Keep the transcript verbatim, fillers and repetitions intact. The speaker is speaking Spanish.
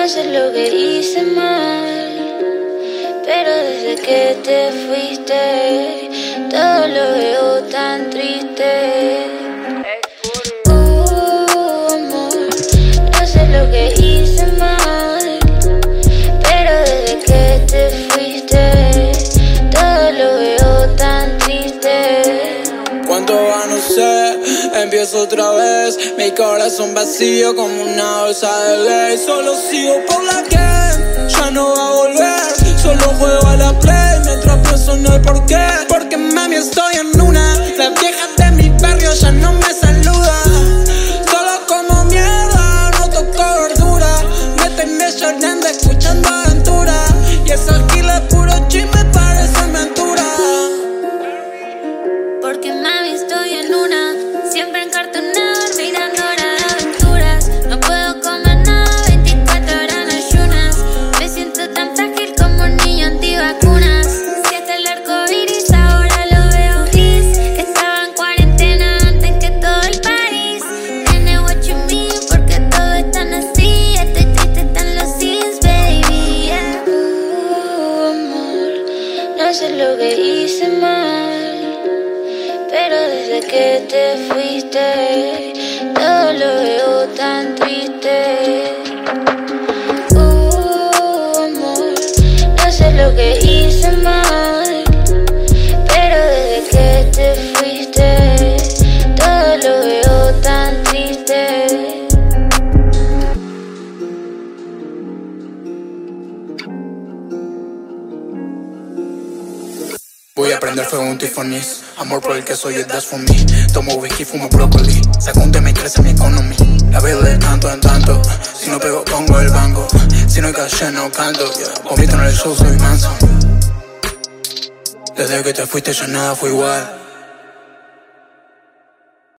sé lo que hice mal, pero desde que te fuiste, todo lo veo tan triste. Uh, amor, no sé lo que hice mal, pero desde que te fuiste, todo lo veo tan triste. ¿Cuánto va? No sé, empiezo otra vez. Mi corazón vacío como una bolsa de ley. Solo sigo por la que ya no va a volver. Solo juego a la play mientras pienso en el porqué. Porque mami estoy en una. Las viejas de mi barrio ya no me saludan. Solo como mierda, no toco verdura. Me terminé llorando escuchando aventura. Y esos giles puro chisme parecen mentira. Porque mami estoy en una, siempre encartonada, mirando horas de aventuras. No puedo comer nada, veinticuatro horas en ayunas. Me siento tan frágil como un niño antivacunas. Si hasta el arco iris ahora lo veo gris. Que estaba en cuarentena antes que todo el país. Nene, what you mean, porque todo es tan así. Estoy triste, están los sims, baby, yeah. Uh, amor, no sé lo que hice mal, pero desde que te fuiste, todo lo veo tan triste. Uh, amor, no sé lo que hice mal, pero desde que te fuiste, todo lo veo tan triste. Voy a prender fuego un tifonis. Amor por el que soy, that's for me. Tomo whisky, fumo brócoli. Saco un tema y crece mi economy. La veo de tanto en tanto. Si no pego, pongo el banco. Si no hay calle, no canto. Vomito en el show, soy manso. Desde que te fuiste ya nada fue igual.